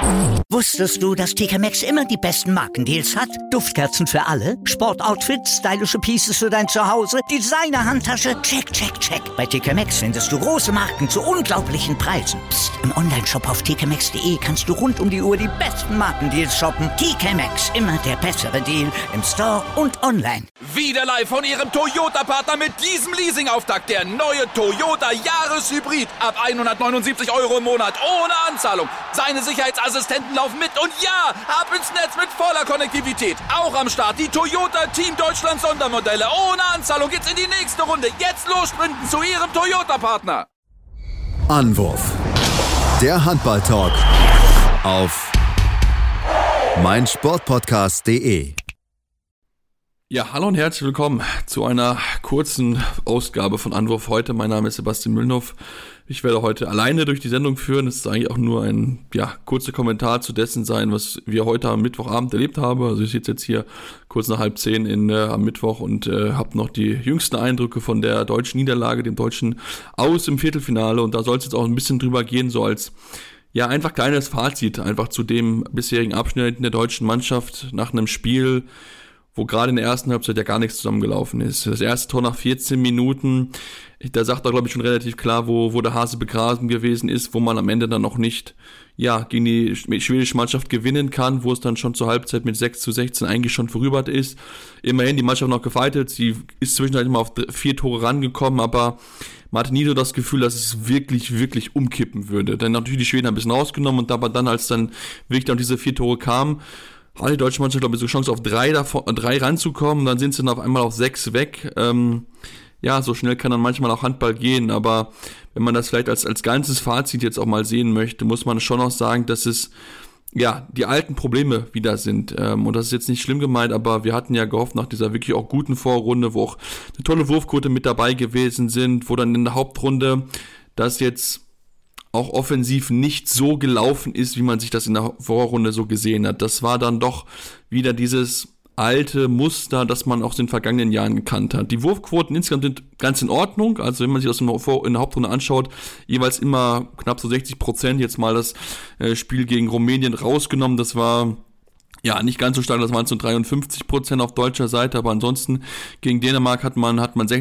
Wusstest du, dass TK Maxx immer die besten Markendeals hat? Duftkerzen für alle, Sportoutfits, stylische Pieces für dein Zuhause, Designer-Handtasche, check, check, check. Bei TK Maxx findest du große Marken zu unglaublichen Preisen. Psst. Im Onlineshop auf tkmaxx.de kannst du rund um die Uhr die besten Markendeals shoppen. TK Maxx, immer der bessere Deal im Store und online. Wieder live von Ihrem Toyota-Partner mit diesem Leasing-Auftakt. Der neue Toyota Jahreshybrid. Ab 179 € im Monat. Ohne Anzahlung. Seine Sicherheitsassistenten laufen mit. Und ja, ab ins Netz mit voller Konnektivität. Auch am Start die Toyota Team Deutschland Sondermodelle. Ohne Anzahlung geht's in die nächste Runde. Jetzt los sprinten zu Ihrem Toyota-Partner. Anwurf. Der Handball-Talk auf meinsportpodcast.de. Ja, hallo und herzlich willkommen zu einer kurzen Ausgabe von Anwurf heute. Mein Name ist Sebastian Mühlenhoff. Ich werde heute alleine durch die Sendung führen. Es ist eigentlich auch nur ein kurzer Kommentar zu dessen sein, was wir heute am Mittwochabend erlebt haben. Also ich sitze jetzt hier kurz nach 9:30 am Mittwoch und habe noch die jüngsten Eindrücke von der deutschen Niederlage, dem Deutschen Aus im Viertelfinale. Und da soll es jetzt auch ein bisschen drüber gehen, so als einfach kleines Fazit einfach zu dem bisherigen Abschnitt in der deutschen Mannschaft nach einem Spiel, wo gerade in der ersten Halbzeit ja gar nichts zusammengelaufen ist. Das erste Tor nach 14 Minuten, da sagt er, glaube ich, schon relativ klar, wo der Hase begraben gewesen ist, wo man am Ende dann noch nicht gegen die schwedische Mannschaft gewinnen kann, wo es dann schon zur Halbzeit mit 6:16 eigentlich schon vorüber ist. Immerhin die Mannschaft noch gefeitet, sie ist zwischendurch immer auf 4 Tore rangekommen, aber man hatte nie so das Gefühl, dass es wirklich, wirklich umkippen würde. Dann natürlich die Schweden ein bisschen rausgenommen und aber dann, als dann wirklich dann diese 4 Tore kamen, hatte die deutsche Mannschaft, glaube ich, so Chance auf 3 ranzukommen, dann sind sie dann auf einmal auf 6 weg. So schnell kann dann manchmal auch Handball gehen, aber wenn man das vielleicht als ganzes Fazit jetzt auch mal sehen möchte, muss man schon auch sagen, dass es die alten Probleme wieder sind. Und das ist jetzt nicht schlimm gemeint, aber wir hatten ja gehofft nach dieser wirklich auch guten Vorrunde, wo auch eine tolle Wurfquote mit dabei gewesen sind, wo dann in der Hauptrunde das jetzt auch offensiv nicht so gelaufen ist, wie man sich das in der Vorrunde so gesehen hat. Das war dann doch wieder dieses alte Muster, das man auch in den vergangenen Jahren gekannt hat. Die Wurfquoten insgesamt sind ganz in Ordnung, also wenn man sich das in der Hauptrunde anschaut, jeweils immer knapp so 60%, jetzt mal das Spiel gegen Rumänien rausgenommen, das war nicht ganz so stark, das waren so 53% auf deutscher Seite, aber ansonsten gegen Dänemark hat man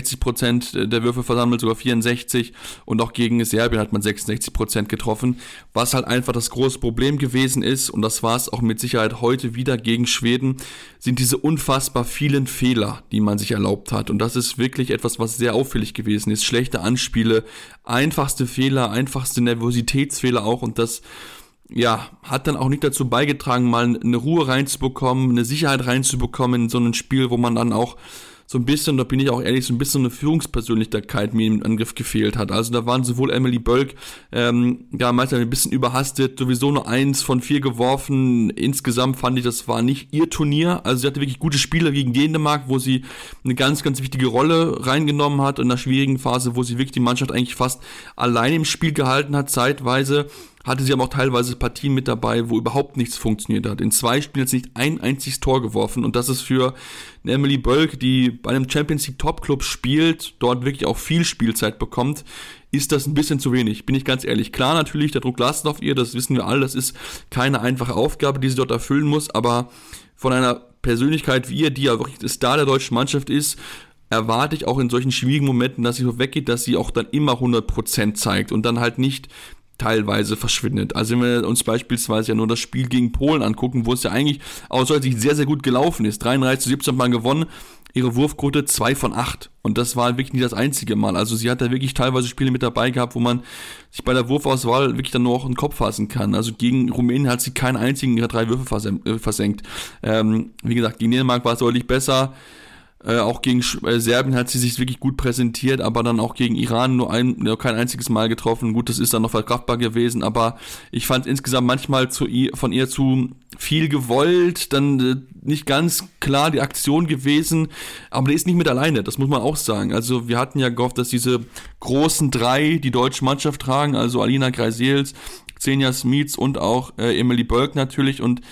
60% der Würfe versammelt, sogar 64%, und auch gegen Serbien hat man 66% getroffen, was halt einfach das große Problem gewesen ist, und das war es auch mit Sicherheit heute wieder gegen Schweden, sind diese unfassbar vielen Fehler, die man sich erlaubt hat, und das ist wirklich etwas, was sehr auffällig gewesen ist, schlechte Anspiele, einfachste Fehler, einfachste Nervositätsfehler auch, und das hat dann auch nicht dazu beigetragen, mal eine Ruhe reinzubekommen, eine Sicherheit reinzubekommen in so ein Spiel, wo man dann auch so ein bisschen, da bin ich auch ehrlich, so ein bisschen eine Führungspersönlichkeit mir im Angriff gefehlt hat. Also da waren sowohl Emily Bölk, meistens ein bisschen überhastet, sowieso nur 1 von 4 geworfen. Insgesamt fand ich, das war nicht ihr Turnier. Also sie hatte wirklich gute Spiele gegen Dänemark, wo sie eine ganz, ganz wichtige Rolle reingenommen hat in einer schwierigen Phase, wo sie wirklich die Mannschaft eigentlich fast allein im Spiel gehalten hat, zeitweise. Hatte sie aber auch teilweise Partien mit dabei, wo überhaupt nichts funktioniert hat. In 2 Spielen hat sie nicht ein einziges Tor geworfen, und das ist für eine Emily Bölk, die bei einem Champions League Top-Club spielt, dort wirklich auch viel Spielzeit bekommt, ist das ein bisschen zu wenig, bin ich ganz ehrlich. Klar, natürlich, der Druck lastet auf ihr, das wissen wir alle, das ist keine einfache Aufgabe, die sie dort erfüllen muss, aber von einer Persönlichkeit wie ihr, die ja wirklich der Star der deutschen Mannschaft ist, erwarte ich auch in solchen schwierigen Momenten, dass sie so weggeht, dass sie auch dann immer 100% zeigt und dann halt nicht teilweise verschwindet. Also wenn wir uns beispielsweise nur das Spiel gegen Polen angucken, wo es ja eigentlich aus heutiger Sicht sehr, sehr gut gelaufen ist. 33:17 hat man gewonnen, ihre Wurfquote 2 von 8. Und das war wirklich nicht das einzige Mal. Also sie hat da wirklich teilweise Spiele mit dabei gehabt, wo man sich bei der Wurfauswahl wirklich dann nur auch den Kopf fassen kann. Also gegen Rumänien hat sie keinen einzigen ihrer 3 Würfe versenkt. Wie gesagt, gegen Dänemark war es deutlich besser. Auch gegen Serbien hat sie sich wirklich gut präsentiert, aber dann auch gegen Iran nur kein einziges Mal getroffen. Gut, das ist dann noch verkraftbar gewesen, aber ich fand insgesamt manchmal von ihr zu viel gewollt, dann nicht ganz klar die Aktion gewesen, aber die ist nicht mit alleine, das muss man auch sagen. Also wir hatten ja gehofft, dass diese großen 3 die deutsche Mannschaft tragen, also Alina Greisels, Xenia Smits und auch Emily Bölk natürlich, und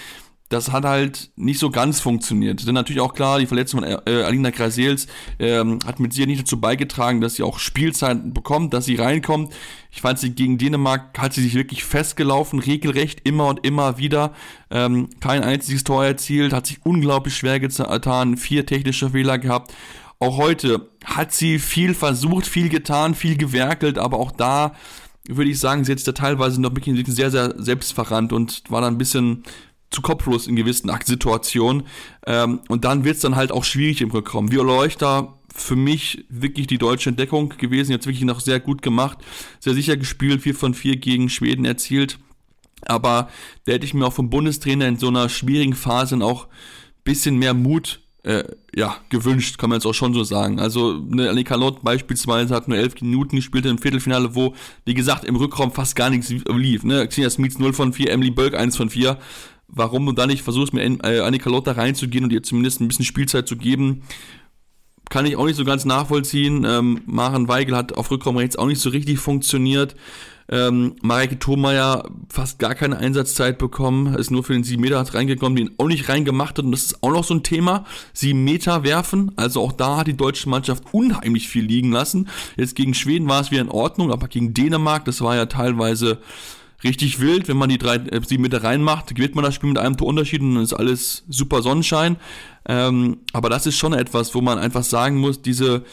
das hat halt nicht so ganz funktioniert. Denn natürlich auch klar, die Verletzung von Alina Grazels hat mit sicher nicht dazu beigetragen, dass sie auch Spielzeit bekommt, dass sie reinkommt. Ich fand sie gegen Dänemark, hat sie sich wirklich festgelaufen, regelrecht, immer und immer wieder. Kein einziges Tor erzielt, hat sich unglaublich schwer getan, 4 technische Fehler gehabt. Auch heute hat sie viel versucht, viel getan, viel gewerkelt, aber auch da würde ich sagen, sie hat sich da teilweise noch wirklich sehr, sehr selbstverrannt und war da ein bisschen zu kopflos in gewissen Aktsituationen. Und dann wird es dann halt auch schwierig im Rückraum. Viola Leuchter, für mich wirklich die deutsche Entdeckung gewesen, jetzt wirklich noch sehr gut gemacht, sehr sicher gespielt, 4 von 4 gegen Schweden erzielt. Aber da hätte ich mir auch vom Bundestrainer in so einer schwierigen Phase auch ein bisschen mehr Mut gewünscht, kann man jetzt auch schon so sagen. Also eine Annika Lott beispielsweise hat nur 11 Minuten gespielt im Viertelfinale, wo, wie gesagt, im Rückraum fast gar nichts lief. Ne? Xenia Smits 0 von 4, Emily Bölk 1 von 4. Warum du dann nicht versuchst, mit Annika Lott da reinzugehen und ihr zumindest ein bisschen Spielzeit zu geben, kann ich auch nicht so ganz nachvollziehen. Maren Weigel hat auf Rückraum rechts auch nicht so richtig funktioniert. Mareike Thomeier fast gar keine Einsatzzeit bekommen, ist nur für den 7 Meter reingekommen, den auch nicht reingemacht hat, und das ist auch noch so ein Thema, 7 Meter werfen, also auch da hat die deutsche Mannschaft unheimlich viel liegen lassen. Jetzt gegen Schweden war es wieder in Ordnung, aber gegen Dänemark, das war ja teilweise richtig wild, wenn man die 7 Meter reinmacht, gewinnt man das Spiel mit einem Torunterschied und dann ist alles super Sonnenschein, aber das ist schon etwas, wo man einfach sagen muss, diese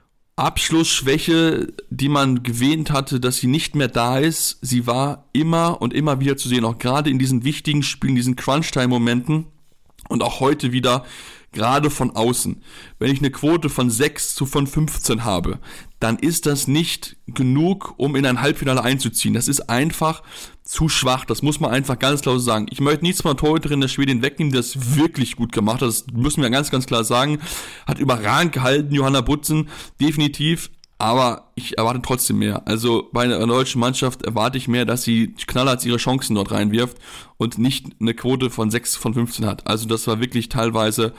Abschlussschwäche, die man gewähnt hatte, dass sie nicht mehr da ist, sie war immer und immer wieder zu sehen, auch gerade in diesen wichtigen Spielen, diesen Crunch-Time-Momenten und auch heute wieder, gerade von außen. Wenn ich eine Quote von 6 von 15 habe, dann ist das nicht genug, um in ein Halbfinale einzuziehen. Das ist einfach zu schwach, das muss man einfach ganz klar sagen. Ich möchte nichts von der Torhüterin der Schwedin wegnehmen, die das wirklich gut gemacht hat, das müssen wir ganz, ganz klar sagen. Hat überragend gehalten, Johanna Butzen, definitiv, aber ich erwarte trotzdem mehr. Also bei einer deutschen Mannschaft erwarte ich mehr, dass sie knallhart ihre Chancen dort reinwirft und nicht eine Quote von 6 von 15 hat. Also das war wirklich teilweise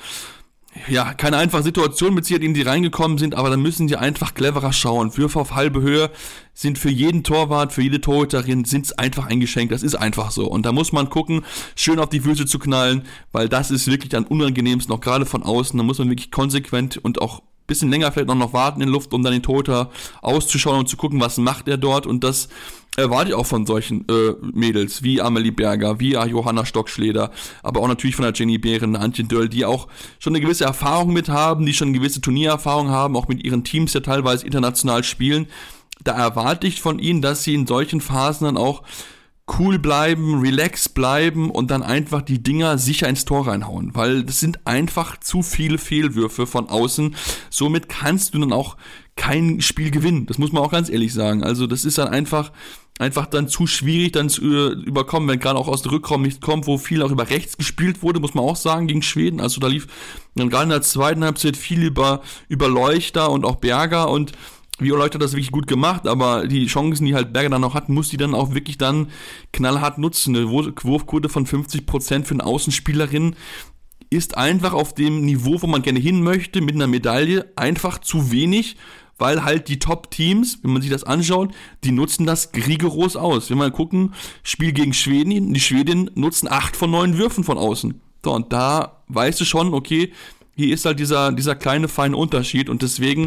keine einfache Situation mit Sicherheit, in die reingekommen sind, aber dann müssen die einfach cleverer schauen. Würfe auf halbe Höhe sind für jeden Torwart, für jede Torhüterin, sind es einfach ein Geschenk, das ist einfach so. Und da muss man gucken, schön auf die Füße zu knallen, weil das ist wirklich am unangenehmsten, auch gerade von außen. Da muss man wirklich konsequent und auch ein bisschen länger vielleicht noch warten in Luft, um dann den Torhüter auszuschauen und zu gucken, was macht er dort, und das erwarte ich auch von solchen Mädels wie Amelie Berger, wie Johanna Stockschleder, aber auch natürlich von der Jenny Behren, Antje Döll, die auch schon eine gewisse Erfahrung mit haben, die schon eine gewisse Turniererfahrung haben, auch mit ihren Teams ja teilweise international spielen. Da erwarte ich von ihnen, dass sie in solchen Phasen dann auch cool bleiben, relaxed bleiben und dann einfach die Dinger sicher ins Tor reinhauen, weil das sind einfach zu viele Fehlwürfe von außen. Somit kannst du dann auch kein Spiel gewinnen. Das muss man auch ganz ehrlich sagen. Also das ist dann einfach dann zu schwierig, dann zu überkommen, wenn gerade auch aus dem Rückraum nichts kommt, wo viel auch über rechts gespielt wurde, muss man auch sagen, gegen Schweden. Also da lief dann gerade in der zweiten Halbzeit viel über Leuchter und auch Berger, und Viola Leuchter hat das wirklich gut gemacht, aber die Chancen, die halt Berger dann noch hat, muss die dann auch wirklich dann knallhart nutzen. Eine Wurfquote von 50% für eine Außenspielerin ist einfach auf dem Niveau, wo man gerne hin möchte, mit einer Medaille, einfach zu wenig, weil halt die Top-Teams, wenn man sich das anschaut, die nutzen das rigoros aus. Wenn wir gucken, Spiel gegen Schweden, die Schwedinnen nutzen 8 von 9 Würfen von außen. So, und da weißt du schon, okay, hier ist halt dieser kleine, feine Unterschied, und deswegen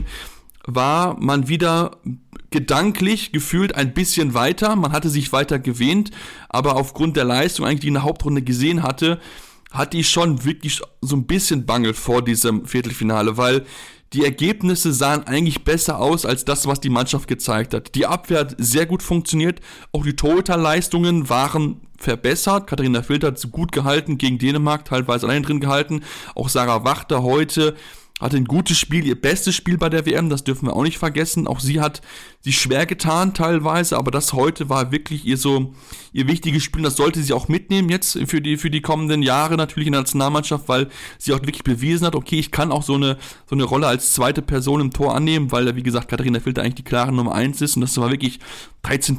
war man wieder gedanklich gefühlt ein bisschen weiter, man hatte sich weiter gewähnt, aber aufgrund der Leistung, eigentlich die in der Hauptrunde gesehen hatte ich schon wirklich so ein bisschen Bange vor diesem Viertelfinale, weil die Ergebnisse sahen eigentlich besser aus als das, was die Mannschaft gezeigt hat. Die Abwehr hat sehr gut funktioniert, auch die Torhüterleistungen waren verbessert. Katharina Filter hat gut gehalten gegen Dänemark, teilweise allein drin gehalten. Auch Sarah Wachter heute hatte ein gutes Spiel, ihr bestes Spiel bei der WM, das dürfen wir auch nicht vergessen. Auch sie hat sich schwer getan teilweise, aber das heute war wirklich ihr wichtiges Spiel. Das sollte sie auch mitnehmen jetzt für die kommenden Jahre natürlich in der Nationalmannschaft, weil sie auch wirklich bewiesen hat, okay, ich kann auch so eine Rolle als zweite Person im Tor annehmen, weil, wie gesagt, Katharina Filter eigentlich die klare Nummer 1 ist, und das war wirklich 13%,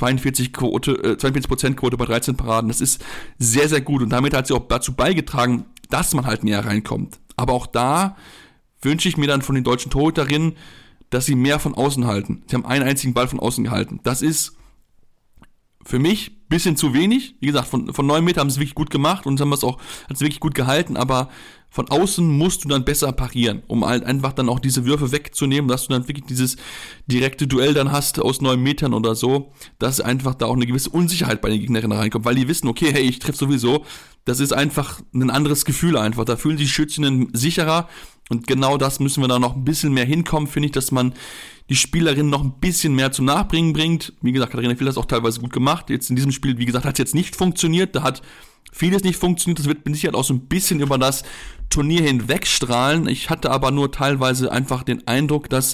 42% Quote bei 13 Paraden. Das ist sehr, sehr gut, und damit hat sie auch dazu beigetragen, dass man halt näher reinkommt. Aber auch da wünsche ich mir dann von den deutschen Torhüterinnen, dass sie mehr von außen halten. Sie haben einen einzigen Ball von außen gehalten. Das ist für mich ein bisschen zu wenig. Wie gesagt, von 9 Meter haben sie es wirklich gut gemacht und hat es wirklich gut gehalten, aber von außen musst du dann besser parieren, um halt einfach dann auch diese Würfe wegzunehmen, dass du dann wirklich dieses direkte Duell dann hast aus 9 Metern oder so, dass einfach da auch eine gewisse Unsicherheit bei den Gegnerinnen reinkommt, weil die wissen, okay, hey, ich treffe sowieso, das ist einfach ein anderes Gefühl einfach, da fühlen sich Schützinnen sicherer und genau das müssen wir da noch ein bisschen mehr hinkommen, finde ich, dass man die Spielerin noch ein bisschen mehr zum Nachbringen bringt. Wie gesagt, Katharina Fiel hat das auch teilweise gut gemacht, jetzt in diesem Spiel, wie gesagt, hat es jetzt nicht funktioniert, da hat vieles nicht funktioniert, das wird mit Sicherheit auch so ein bisschen über das Turnier hinwegstrahlen. Ich hatte aber nur teilweise einfach den Eindruck, dass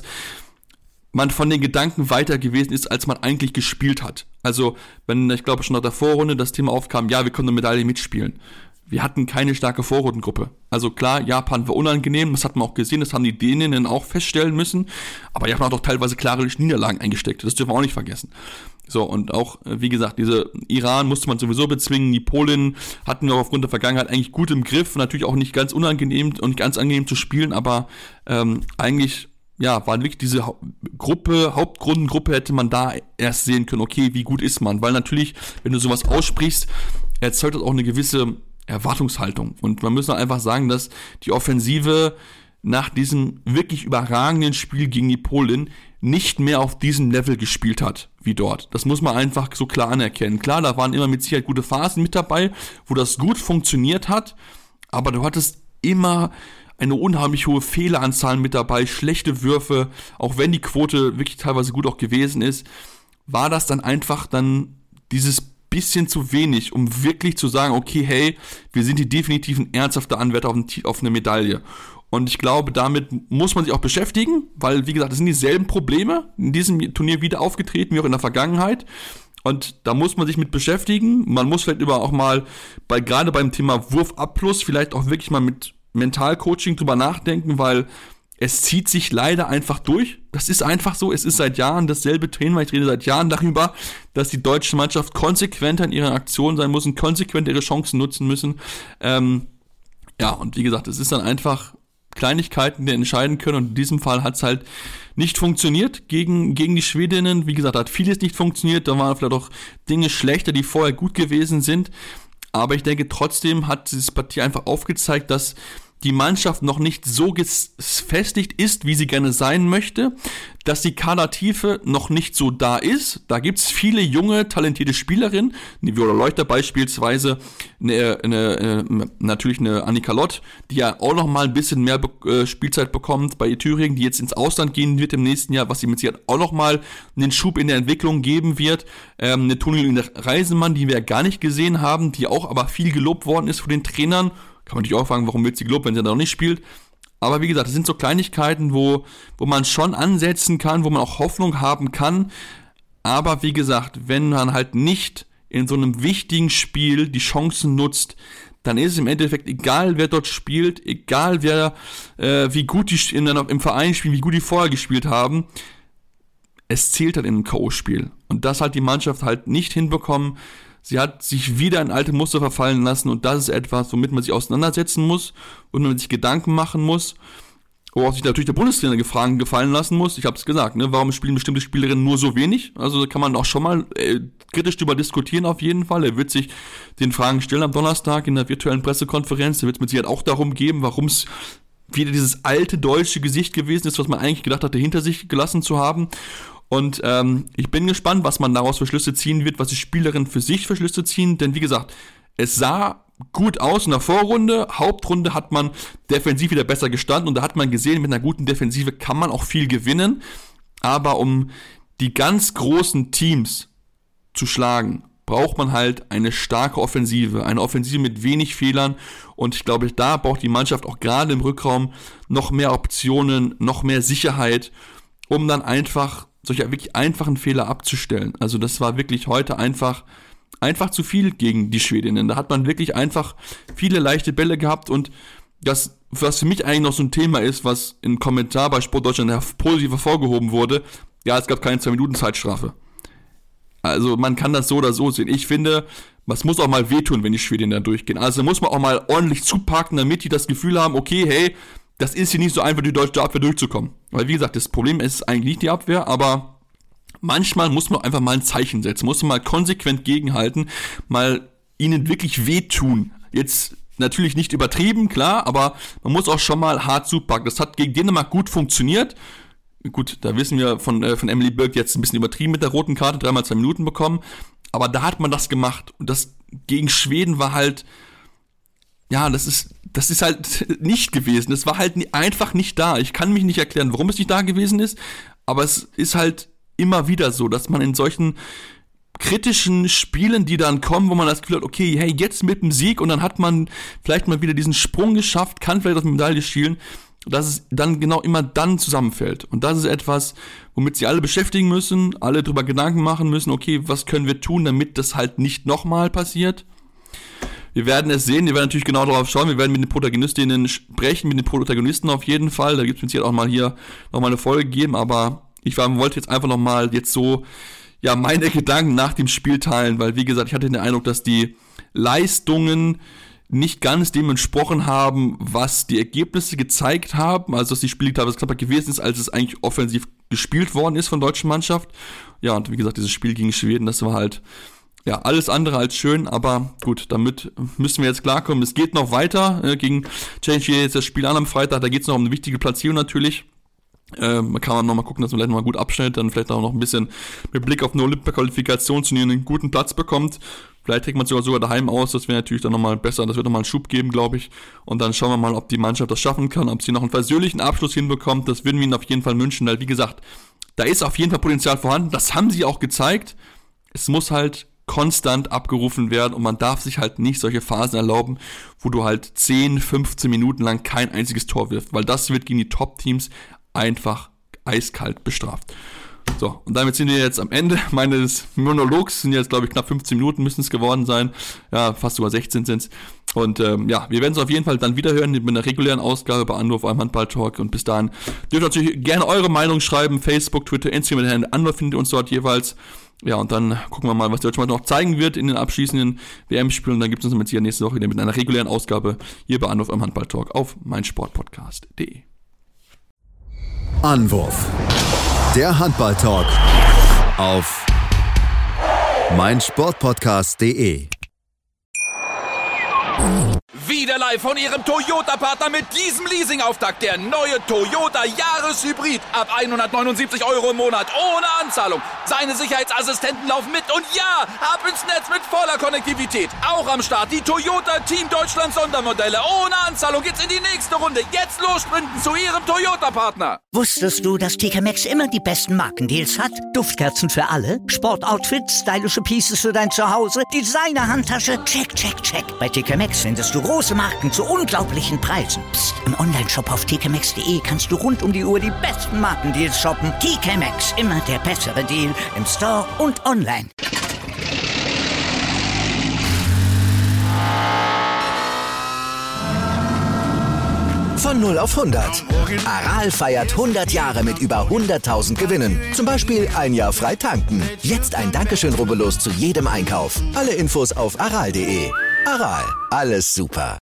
man von den Gedanken weiter gewesen ist, als man eigentlich gespielt hat. Also, wenn, ich glaube schon nach der Vorrunde das Thema aufkam, ja, wir können eine Medaille mitspielen. Wir hatten keine starke Vorrundengruppe. Also klar, Japan war unangenehm, das hat man auch gesehen, das haben die Däninnen auch feststellen müssen. Aber Japan hat auch teilweise klare Niederlagen eingesteckt, das dürfen wir auch nicht vergessen. So, und auch, wie gesagt, diese Iran musste man sowieso bezwingen, die Polinnen hatten wir aufgrund der Vergangenheit eigentlich gut im Griff, natürlich auch nicht ganz unangenehm und nicht ganz angenehm zu spielen, aber eigentlich, ja, war wirklich diese Hauptrundengruppe hätte man da erst sehen können, okay, wie gut ist man, weil natürlich, wenn du sowas aussprichst, erzeugt das auch eine gewisse Erwartungshaltung und man muss einfach sagen, dass die Offensive nach diesem wirklich überragenden Spiel gegen die Polen nicht mehr auf diesem Level gespielt hat wie dort. Das muss man einfach so klar anerkennen. Klar, da waren immer mit Sicherheit gute Phasen mit dabei, wo das gut funktioniert hat, aber du hattest immer eine unheimlich hohe Fehleranzahl mit dabei, schlechte Würfe, auch wenn die Quote wirklich teilweise gut auch gewesen ist, war das dann einfach dann dieses bisschen zu wenig, um wirklich zu sagen, okay, hey, wir sind die definitiven ernsthafte Anwärter auf eine Medaille. Und ich glaube, damit muss man sich auch beschäftigen, weil, wie gesagt, es sind dieselben Probleme in diesem Turnier wieder aufgetreten, wie auch in der Vergangenheit. Und da muss man sich mit beschäftigen. Man muss vielleicht auch mal, gerade beim Thema Wurfabschluss, vielleicht auch wirklich mal mit Mentalcoaching drüber nachdenken, weil es zieht sich leider einfach durch. Das ist einfach so. Es ist seit Jahren dasselbe Thema. Ich rede seit Jahren darüber, dass die deutsche Mannschaft konsequenter in ihren Aktionen sein muss und konsequent ihre Chancen nutzen müssen. Ja, und wie gesagt, es ist dann einfach Kleinigkeiten, die entscheiden können. Und in diesem Fall hat es halt nicht funktioniert gegen die Schwedinnen. Wie gesagt, da hat vieles nicht funktioniert. Da waren vielleicht auch Dinge schlechter, die vorher gut gewesen sind. Aber ich denke, trotzdem hat diese Partie einfach aufgezeigt, dass die Mannschaft noch nicht so gefestigt ist, wie sie gerne sein möchte, dass die Kadertiefe noch nicht so da ist. Da gibt es viele junge, talentierte Spielerinnen, Viola Leuchter beispielsweise, natürlich eine Annika Lott, die ja auch noch mal ein bisschen mehr Spielzeit bekommt bei Thüringen, die jetzt ins Ausland gehen wird im nächsten Jahr, was sie mit Sicherheit auch noch mal einen Schub in der Entwicklung geben wird. Eine Toni Reisemann, die wir ja gar nicht gesehen haben, die auch aber viel gelobt worden ist von den Trainern. Kann man natürlich auch fragen, warum wird sie gelobt, wenn sie da noch nicht spielt. Aber wie gesagt, das sind so Kleinigkeiten, wo man schon ansetzen kann, wo man auch Hoffnung haben kann. Aber wie gesagt, wenn man halt nicht in so einem wichtigen Spiel die Chancen nutzt, dann ist es im Endeffekt egal, wer dort spielt, egal wer, wie gut die im Verein spielen, wie gut die vorher gespielt haben. Es zählt halt in einem K.O.-Spiel. Und das hat die Mannschaft halt nicht hinbekommen. Sie hat sich wieder in alte Muster verfallen lassen und das ist etwas, womit man sich auseinandersetzen muss und man sich Gedanken machen muss, wo auch sich natürlich der Bundestrainer gefallen lassen muss. Ich habe es gesagt, ne? Warum spielen bestimmte Spielerinnen nur so wenig? Also da kann man auch schon mal kritisch darüber diskutieren auf jeden Fall. Er wird sich den Fragen stellen am Donnerstag in der virtuellen Pressekonferenz. Da wird es mit Sicherheit auch darum geben, warum es wieder dieses alte deutsche Gesicht gewesen ist, was man eigentlich gedacht hatte, hinter sich gelassen zu haben. Und ich bin gespannt, was man daraus für Schlüsse ziehen wird, was die Spielerinnen für sich für Schlüsse ziehen. Denn wie gesagt, es sah gut aus in der Vorrunde. Hauptrunde hat man defensiv wieder besser gestanden. Und da hat man gesehen, mit einer guten Defensive kann man auch viel gewinnen. Aber um die ganz großen Teams zu schlagen, braucht man halt eine starke Offensive. Eine Offensive mit wenig Fehlern. Und ich glaube, da braucht die Mannschaft auch gerade im Rückraum noch mehr Optionen, noch mehr Sicherheit, um dann einfach solche wirklich einfachen Fehler abzustellen. Also das war wirklich heute einfach zu viel gegen die Schwedinnen. Da hat man wirklich einfach viele leichte Bälle gehabt und das, was für mich eigentlich noch so ein Thema ist, was im Kommentar bei Sport Deutschland positiv hervorgehoben wurde, ja, es gab keine 2 Minuten Zeitstrafe. Also man kann das so oder so sehen. Ich finde, es muss auch mal wehtun, wenn die Schwedinnen da durchgehen. Also muss man auch mal ordentlich zupacken, damit die das Gefühl haben, okay, hey, das ist hier nicht so einfach, die deutsche Abwehr durchzukommen. Weil wie gesagt, das Problem ist eigentlich nicht die Abwehr, aber manchmal muss man einfach mal ein Zeichen setzen, muss man mal konsequent gegenhalten, mal ihnen wirklich wehtun. Jetzt natürlich nicht übertrieben, klar, aber man muss auch schon mal hart zupacken. Das hat gegen Dänemark gut funktioniert. Gut, da wissen wir von Emily Birk jetzt ein bisschen übertrieben mit der roten Karte, 3x2 Minuten bekommen. Aber da hat man das gemacht. Und das gegen Schweden war halt, ja, das ist halt nicht gewesen. Es war halt einfach nicht da. Ich kann mich nicht erklären, warum es nicht da gewesen ist. Aber es ist halt immer wieder so, dass man in solchen kritischen Spielen, die dann kommen, wo man das Gefühl hat, okay, hey, jetzt mit dem Sieg und dann hat man vielleicht mal wieder diesen Sprung geschafft, kann vielleicht auf die Medaille schielen, dass es dann genau immer dann zusammenfällt. Und das ist etwas, womit sie alle beschäftigen müssen, alle drüber Gedanken machen müssen, okay, was können wir tun, damit das halt nicht nochmal passiert. Wir werden es sehen, wir werden natürlich genau darauf schauen, wir werden mit den Protagonistinnen sprechen, mit den Protagonisten auf jeden Fall, da gibt es mit Sicherheit auch mal hier nochmal eine Folge geben, aber ich wollte jetzt einfach nochmal jetzt so, ja, meine Gedanken nach dem Spiel teilen, weil wie gesagt, ich hatte den Eindruck, dass die Leistungen nicht ganz dem entsprochen haben, was die Ergebnisse gezeigt haben, also dass die Spielteilweise knapper gewesen ist, als es eigentlich offensiv gespielt worden ist von der deutschen Mannschaft. Ja, und wie gesagt, dieses Spiel gegen Schweden, das war halt, ja, alles andere als schön, aber gut, damit müssen wir jetzt klarkommen. Es geht noch weiter, gegen Tschechien jetzt das Spiel am Freitag, da geht es noch um eine wichtige Platzierung natürlich. Man kann noch mal gucken, dass man vielleicht noch mal gut abschneidet, dann vielleicht auch noch ein bisschen mit Blick auf eine Olympia-Qualifikationsturnier einen guten Platz bekommt. Vielleicht trägt man es sogar daheim aus, das wäre natürlich dann nochmal besser, das wird nochmal einen Schub geben, glaube ich. Und dann schauen wir mal, ob die Mannschaft das schaffen kann, ob sie noch einen versöhnlichen Abschluss hinbekommt, das würden wir ihnen auf jeden Fall wünschen, weil wie gesagt, da ist auf jeden Fall Potenzial vorhanden, das haben sie auch gezeigt. Es muss halt konstant abgerufen werden und man darf sich halt nicht solche Phasen erlauben, wo du halt 10, 15 Minuten lang kein einziges Tor wirfst, weil das wird gegen die Top-Teams einfach eiskalt bestraft. So, und damit sind wir jetzt am Ende meines Monologs, sind jetzt glaube ich knapp 15 Minuten müssen es geworden sein, ja, fast sogar 16 sind es. Und ja, wir werden es auf jeden Fall dann wieder hören mit einer regulären Ausgabe bei Anwurf eurem Handball-Talk und bis dahin dürft ihr natürlich gerne eure Meinung schreiben, Facebook, Twitter, Instagram, mit Herrn Anwurf findet ihr uns dort jeweils. Ja, und dann gucken wir mal, was der Deutsche noch zeigen wird in den abschließenden WM-Spielen. Und dann gibt es uns mit hier nächste Woche wieder mit einer regulären Ausgabe hier bei Anwurf eurem Handball-Talk auf meinsportpodcast.de. Anwurf. Der Handball-Talk auf meinsportpodcast.de. Wieder live von Ihrem Toyota-Partner mit diesem Leasing-Auftakt. Der neue Toyota Jahreshybrid. Ab 179 € im Monat. Ohne Anzahlung. Seine Sicherheitsassistenten laufen mit. Und ja, ab ins Netz mit voller Konnektivität. Auch am Start die Toyota Team Deutschland Sondermodelle. Ohne Anzahlung geht's in die nächste Runde. Jetzt los sprinten zu Ihrem Toyota-Partner. Wusstest du, dass TK Maxx immer die besten Markendeals hat? Duftkerzen für alle, Sportoutfits, stylische Pieces für dein Zuhause, Designer-Handtasche, check, check, check. Bei TK Maxx findest du große Marken zu unglaublichen Preisen. Psst. Im Onlineshop auf tkmaxx.de kannst du rund um die Uhr die besten Markendeals shoppen. TK Maxx, immer der bessere Deal im Store und online. Von 0 auf 100. Aral feiert 100 Jahre mit über 100.000 Gewinnen. Zum Beispiel ein Jahr frei tanken. Jetzt ein Dankeschön, rubbellos zu jedem Einkauf. Alle Infos auf aral.de. Aral, alles super.